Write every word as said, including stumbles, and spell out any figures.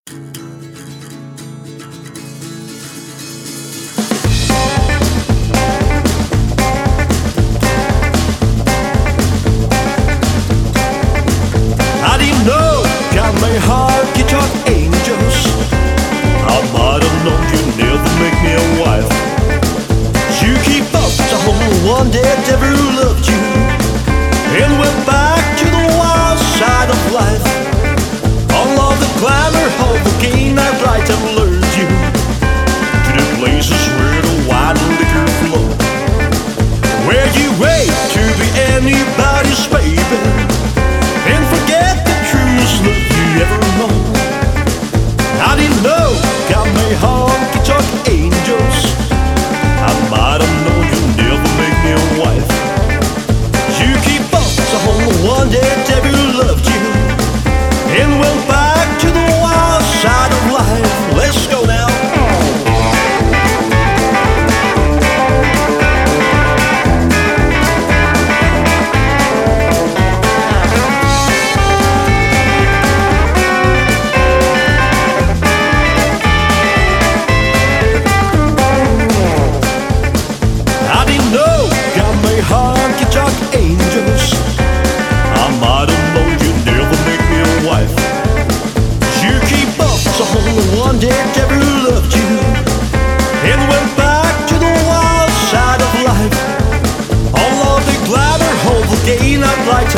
I didn't know, got my heart, you talk angels. I might have known you'd never make me a wife. You keep up to hold one day ever loved you, and went back to the wild side of life. All of the glamour of the game I'd like to have lured you to the places where the wine liquor flow, where you wait to be anybody's baby and forget the truest love you ever know. I didn't know, got me honky-tonk angels. I might have known you'd never make me a wife. You keep up to hold one day Debbie loved you, and went back to the wild side of life. Let's go now. Honky-tonk angels, I might have known you'd never make me a wife. You keep up to hold one day Debbie loved you, and went back to the wild side of life. All of the glamour, all the gain I'd like